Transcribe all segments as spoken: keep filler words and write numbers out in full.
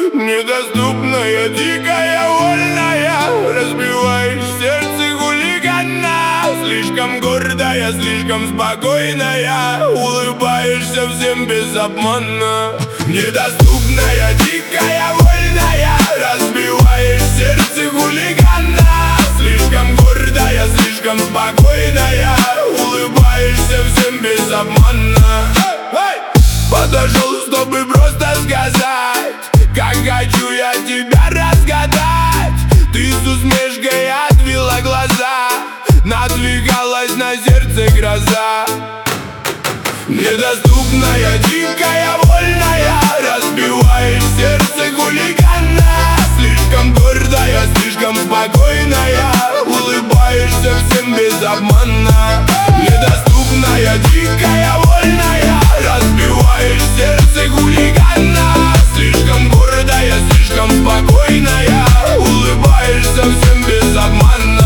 Недоступная, дикая, вольная, разбиваешь сердце хулигана. Слишком гордая, слишком спокойная, улыбаешься всем без обмана. Недоступная, дикая, вольная, разбиваешь сердце хулигана. Слишком гордая, слишком спокойная, улыбаешься всем без обмана. Подошел, чтобы просто сказать, как хочу я тебя разгадать. Ты с усмешкой отвела глаза, надвигалась на сердце гроза. Недоступная, дикая, вольная, разбиваешь сердце хулигана. Слишком гордая, слишком спокойная, улыбаешься всем без обмана. Недоступная, дикая, вольная, разбиваешь сердце хулигана. Слишком гордая, слишком спокойная, улыбаешься всем без обмана.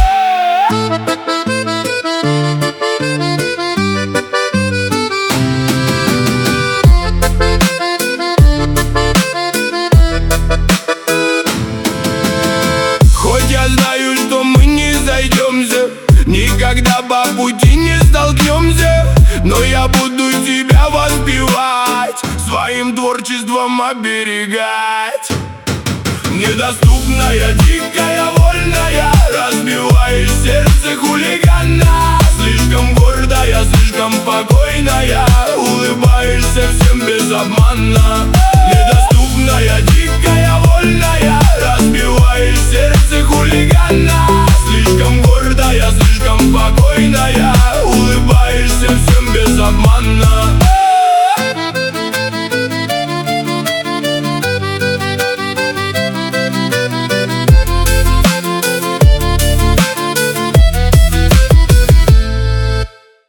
Хоть я знаю, что мы не зайдемся, никогда по пути не столкнемся, но я буду тебя воспевать, своим творчеством оберегать. Недоступная, дикая, вольная, разбиваешь сердце хулигана. Слишком гордая, слишком спокойная, улыбаешься всем без обмана.